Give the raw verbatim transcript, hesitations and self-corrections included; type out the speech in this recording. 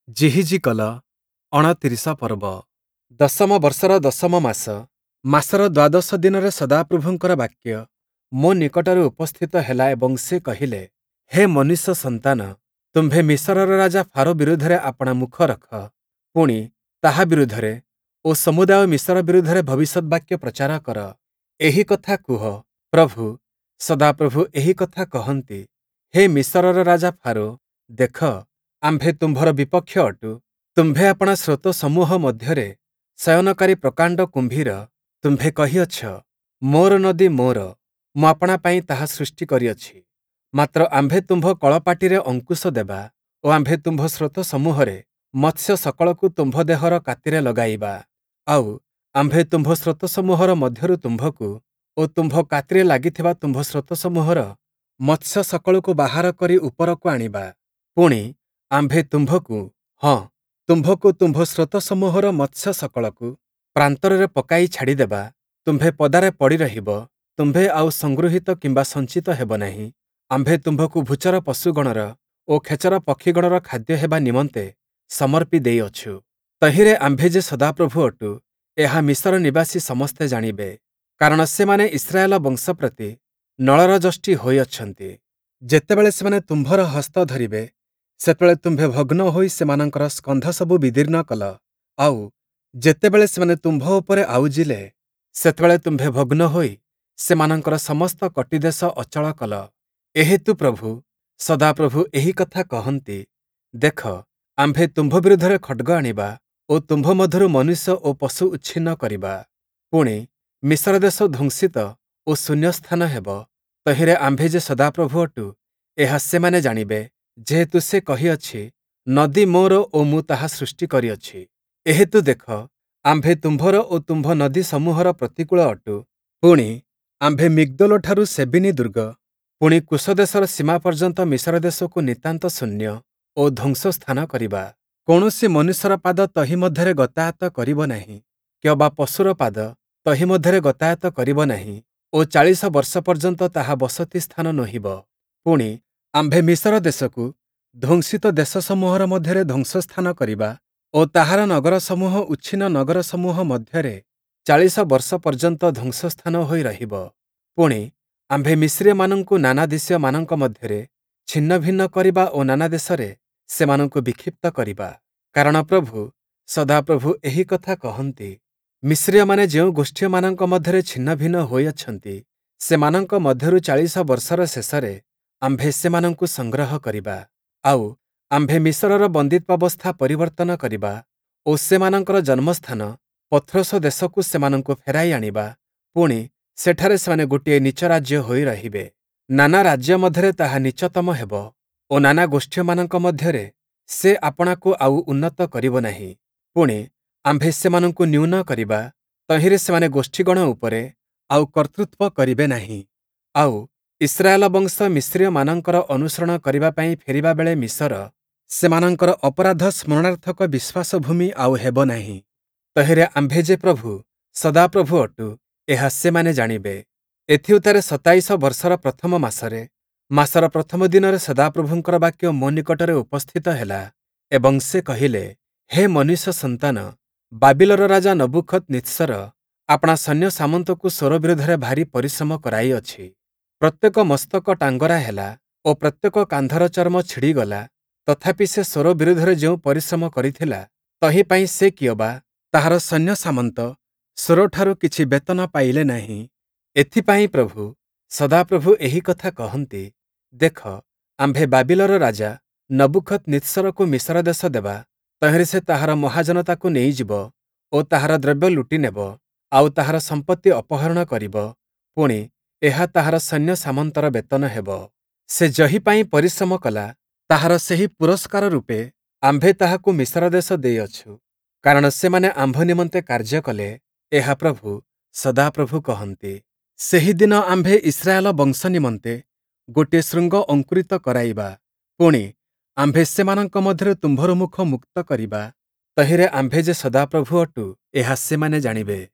ଜିହିଜି କଲ ଅଣତିରିଶ ପର୍ବ। ଦଶମ ବର୍ଷର ଦଶମ ମାସ, ମାସର ଦ୍ୱାଦଶ ଦିନରେ ସଦାପ୍ରଭୁଙ୍କର ବାକ୍ୟ ମୋ ନିକଟରେ ଉପସ୍ଥିତ ହେଲା ଏବଂ ସେ କହିଲେ, ହେ ମନୁଷ୍ୟ ସନ୍ତାନ, ତୁମ୍ଭେ ମିଶରର ରାଜା ଫାରୋ ବିରୁଦ୍ଧରେ ଆପଣା ମୁଖ ରଖ। ପୁଣି ତାହା ବିରୁଦ୍ଧରେ ଓ ସମୁଦାୟ ମିଶର ବିରୁଦ୍ଧରେ ଭବିଷ୍ୟତ୍ ବାକ୍ୟ ପ୍ରଚାର କର। ଏହି କଥା କୁହ, ପ୍ରଭୁ ସଦାପ୍ରଭୁ ଏହି କଥା କହନ୍ତି, ହେ ମିଶରର ରାଜା ଫାରୋ, ଦେଖ, ଆମ୍ଭେ ତୁମ୍ଭର ବିପକ୍ଷ ଅଟୁ। ତୁମ୍ଭେ ଆପଣା ସ୍ରୋତ ସମୂହ ମଧ୍ୟରେ ଶୟନକାରୀ ପ୍ରକାଣ୍ଡ କୁମ୍ଭୀର, ତୁମ୍ଭେ କହିଅଛ, ମୋର ନଦୀ ମୋର, ମୁଁ ଆପଣା ପାଇଁ ତାହା ସୃଷ୍ଟି କରିଅଛି। ମାତ୍ର ଆମ୍ଭେ ତୁମ୍ଭ କଳପାଟିରେ ଅଙ୍କୁଶ ଦେବା ଓ ଆମ୍ଭେ ତୁମ୍ଭ ସ୍ରୋତ ସମୂହରେ ମତ୍ସ୍ୟ ସକଳକୁ ତୁମ୍ଭ ଦେହର କାତିରେ ଲଗାଇବା। ଆଉ ଆମ୍ଭେ ତୁମ୍ଭ ସ୍ରୋତ ସମୂହର ମଧ୍ୟରୁ ତୁମ୍ଭକୁ ଓ ତୁମ୍ଭ କାତିରେ ଲାଗିଥିବା ତୁମ୍ଭ ସ୍ରୋତ ସମୂହର ମତ୍ସ୍ୟ ସକଳକୁ ବାହାର କରି ଉପରକୁ ଆଣିବା। ପୁଣି ଆମ୍ଭେ ତୁମ୍ଭକୁ, ହଁ, ତୁମ୍ଭକୁ ତୁମ୍ଭ ସ୍ରୋତ ସମୂହର ମତ୍ସ୍ୟ ସକଳକୁ ପ୍ରାନ୍ତରରେ ପକାଇ ଛାଡ଼ିଦେବା। ତୁମ୍ଭେ ପଦାରେ ପଡ଼ି ରହିବ, ତୁମ୍ଭେ ଆଉ ସଂଗୃହୀତ କିମ୍ବା ସଞ୍ଚିତ ହେବ ନାହିଁ। ଆମ୍ଭେ ତୁମ୍ଭକୁ ଭୂଚର ପଶୁଗଣର ଓ ଖେଚର ପକ୍ଷୀଗଣର ଖାଦ୍ୟ ହେବା ନିମନ୍ତେ ସମର୍ପି ଦେଇଅଛୁ। ତହିଁରେ ଆମ୍ଭେ ଯେ ସଦାପ୍ରଭୁ ଅଟୁ, ଏହା ମିଶର ନିବାସୀ ସମସ୍ତେ ଜାଣିବେ, କାରଣ ସେମାନେ ଇସ୍ରାଏଲ ବଂଶ ପ୍ରତି ନଳରଜଷ୍ଟି ହୋଇଅଛନ୍ତି। ଯେତେବେଳେ ସେମାନେ ତୁମ୍ଭର ହସ୍ତ ଧରିବେ, ସେତେବେଳେ ତୁମ୍ଭେ ଭଗ୍ନ ହୋଇ ସେମାନଙ୍କର ସ୍କନ୍ଧ ସବୁ ବିଦୀର୍ଣ୍ଣ କଲ। ଆଉ ଯେତେବେଳେ ସେମାନେ ତୁମ୍ଭ ଉପରେ ଆଉଜିଲେ, ସେତେବେଳେ ତୁମ୍ଭେ ଭଗ୍ନ ହୋଇ ସେମାନଙ୍କର ସମସ୍ତ କଟିଦେଶ ଅଚଳ କଲ। ଏହେତୁ ପ୍ରଭୁ ସଦାପ୍ରଭୁ ଏହି କଥା କହନ୍ତି, ଦେଖ, ଆମ୍ଭେ ତୁମ୍ଭ ବିରୁଦ୍ଧରେ ଖड्ग ଆଣିବା ଓ ତୁମ୍ଭ ମଧ୍ୟରୁ ମନୁଷ୍ୟ ଓ ପଶୁ ଉଚ୍ଛିନ୍ନ କରିବା। ପୁଣି ମିଶର ଦେଶ ଧ୍ୱଂସିତ ଓ ଶୂନ୍ୟସ୍ଥାନ ହେବ। ତହିଁରେ ଆମ୍ଭେ ଯେ ସଦାପ୍ରଭୁ ଅଟୁ, ଏହା ସେମାନେ ଜାଣିବେ, ଯେହେତୁ ସେ କହିଅଛି, ନଦୀ ମୋର ଓ ମୁଁ ତାହା ସୃଷ୍ଟି କରିଅଛି। ଏହେତୁ ଦେଖ, ଆମ୍ଭେ ତୁମ୍ଭର ଓ ତୁମ୍ଭ ନଦୀ ସମୂହର ପ୍ରତିକୂଳ ଅଟୁ। ପୁଣି ଆମ୍ଭେ ମିଗ୍ଦୋଲଠାରୁ ସେବିନି ଦୁର୍ଗ, ପୁଣି କୁଶ ଦେଶର ସୀମା ପର୍ଯ୍ୟନ୍ତ ମିଶର ଦେଶକୁ ନିତାନ୍ତ ଶୂନ୍ୟ ଓ ଧ୍ୱଂସ ସ୍ଥାନ କରିବା। କୌଣସି ମନୁଷ୍ୟର ପାଦ ତହି ମଧ୍ୟରେ ଗତାୟତ କରିବ ନାହିଁ, କିମ୍ବା ପଶୁର ପାଦ ତହି ମଧ୍ୟରେ ଗତାୟତ କରିବ ନାହିଁ ଓ ଚାଳିଶ ବର୍ଷ ପର୍ଯ୍ୟନ୍ତ ତାହା ବସତି ସ୍ଥାନ ନୋହିବ। ପୁଣି ଆମ୍ଭେ ମିଶର ଦେଶକୁ ଧ୍ୱଂସିତ ଦେଶ ସମୂହର ମଧ୍ୟରେ ଧ୍ୱଂସସ୍ଥାନ କରିବା ଓ ତାହାର ନଗର ସମୂହ ଉଚ୍ଛିନ୍ନ ନଗର ସମୂହ ମଧ୍ୟରେ ଚାଳିଶ ବର୍ଷ ପର୍ଯ୍ୟନ୍ତ ଧ୍ୱଂସସ୍ଥାନ ହୋଇ ରହିବ। ପୁଣି ଆମ୍ଭେ ମିସ୍ରୀୟମାନଙ୍କୁ ନାନା ଦେଶୀୟମାନଙ୍କ ମଧ୍ୟରେ ଛିନ୍ନ ଭିନ୍ନ କରିବା ଓ ନାନା ଦେଶରେ ସେମାନଙ୍କୁ ବିକ୍ଷିପ୍ତ କରିବା। କାରଣ ପ୍ରଭୁ ସଦାପ୍ରଭୁ ଏହି କଥା କହନ୍ତି, ମିସ୍ରୀୟମାନେ ଯେଉଁ ଗୋଷ୍ଠୀୟମାନଙ୍କ ମଧ୍ୟରେ ଛିନ୍ନ ଭିନ୍ନ ହୋଇଅଛନ୍ତି, ସେମାନଙ୍କ ମଧ୍ୟରୁ ଚାଳିଶ ବର୍ଷର ଶେଷରେ ଆମ୍ଭେ ସେମାନଙ୍କୁ ସଂଗ୍ରହ କରିବା। ଆଉ ଆମ୍ଭେ ମିଶରର ବନ୍ଦିତ୍ୱାବସ୍ଥା ପରିବର୍ତ୍ତନ କରିବା ଓ ସେମାନଙ୍କର ଜନ୍ମସ୍ଥାନ ପଥ୍ରୋସ ଦେଶକୁ ସେମାନଙ୍କୁ ଫେରାଇ ଆଣିବା। ପୁଣି ସେଠାରେ ସେମାନେ ଗୋଟିଏ ନୀଚ ରାଜ୍ୟ ହୋଇ ରହିବେ। ନାନା ରାଜ୍ୟ ମଧ୍ୟରେ ତାହା ନୀଚତମ ହେବ ଓ ନାନା ଗୋଷ୍ଠୀୟମାନଙ୍କ ମଧ୍ୟରେ ସେ ଆପଣାକୁ ଆଉ ଉନ୍ନତ କରିବ ନାହିଁ। ପୁଣି ଆମ୍ଭେ ସେମାନଙ୍କୁ ନ୍ୟୁନ କରିବା, ତହିଁରେ ସେମାନେ ଗୋଷ୍ଠୀଗଣ ଉପରେ ଆଉ କର୍ତ୍ତୃତ୍ୱ କରିବେ ନାହିଁ। ଆଉ ଇସ୍ରାଏଲ ବଂଶ ମିସ୍ରୀୟମାନଙ୍କର ଅନୁସରଣ କରିବା ପାଇଁ ଫେରିବା ବେଳେ ମିଶର ସେମାନଙ୍କର ଅପରାଧ ସ୍ମରଣାର୍ଥକ ବିଶ୍ୱାସ ଭୂମି ଆଉ ହେବ ନାହିଁ। ତହିଁରେ ଆମ୍ଭେ ଯେ ପ୍ରଭୁ ସଦାପ୍ରଭୁ ଅଟୁ, ଏହା ସେମାନେ ଜାଣିବେ। ଏଥିଉତ୍ତାରେ ସତାଇଶ ବର୍ଷର ପ୍ରଥମ ମାସରେ, ମାସର ପ୍ରଥମ ଦିନରେ ସଦାପ୍ରଭୁଙ୍କର ବାକ୍ୟ ମୋ ନିକଟରେ ଉପସ୍ଥିତ ହେଲା ଏବଂ ସେ କହିଲେ, ହେ ମନୁଷ୍ୟ ସନ୍ତାନ, ବାବିଲର ରାଜା ନବୁଖଦ୍ ନେତ୍ସର ଆପଣା ସୈନ୍ୟ ସାମନ୍ତକୁ ସୋର ବିରୁଦ୍ଧରେ ଭାରି ପରିଶ୍ରମ କରାଇଅଛି। ପ୍ରତ୍ୟେକ ମସ୍ତକ ଟାଙ୍ଗରା ହେଲା ଓ ପ୍ରତ୍ୟେକ କାନ୍ଧର ଚର୍ମ ଛିଡ଼ିଗଲା। ତଥାପି ସେ ସୋର ବିରୁଦ୍ଧରେ ଯେଉଁ ପରିଶ୍ରମ କରିଥିଲା, ତହିଁ ପାଇଁ ସେ କିଏବା ତାହାର ସୈନ୍ୟ ସାମନ୍ତ ସୋରଠାରୁ କିଛି ବେତନ ପାଇଲେ ନାହିଁ। ଏଥିପାଇଁ ପ୍ରଭୁ ସଦାପ୍ରଭୁ ଏହି କଥା କହନ୍ତି, ଦେଖ, ଆମ୍ଭେ ବାବିଲର ରାଜା ନବୁଖଦ୍ ନେତ୍ସରକୁ ମିଶର ଦେଶ ଦେବା। ତହିଁରେ ସେ ତାହାର ମହାଜନତାକୁ ନେଇଯିବ ଓ ତାହାର ଦ୍ରବ୍ୟ ଲୁଟି ନେବ ଆଉ ତାହାର ସମ୍ପତ୍ତି ଅପହରଣ କରିବ। ପୁଣି ଏହା ତାହାର ସୈନ୍ୟ ସାମନ୍ତର ବେତନ ହେବ। ସେ ଯହି ପାଇଁ ପରିଶ୍ରମ କଲା, ତାହାର ସେହି ପୁରସ୍କାର ରୂପେ ଆମ୍ଭେ ତାହାକୁ ମିଶର ଦେଶ ଦେଇଅଛୁ, କାରଣ ସେମାନେ ଆମ୍ଭ ନିମନ୍ତେ କାର୍ଯ୍ୟ କଲେ। ଏହା ପ୍ରଭୁ ସଦାପ୍ରଭୁ କହନ୍ତି। ସେହିଦିନ ଆମ୍ଭେ ଇସ୍ରାଏଲ ବଂଶ ନିମନ୍ତେ ଗୋଟିଏ ଶୃଙ୍ଗ ଅଙ୍କୁରିତ କରାଇବା। ପୁଣି ଆମ୍ଭେ ସେମାନଙ୍କ ମଧ୍ୟରେ ତୁମ୍ଭର ମୁଖ ମୁକ୍ତ କରିବା। ତହିଁରେ ଆମ୍ଭେ ଯେ ସଦାପ୍ରଭୁ ଅଟୁ, ଏହା ସେମାନେ ଜାଣିବେ।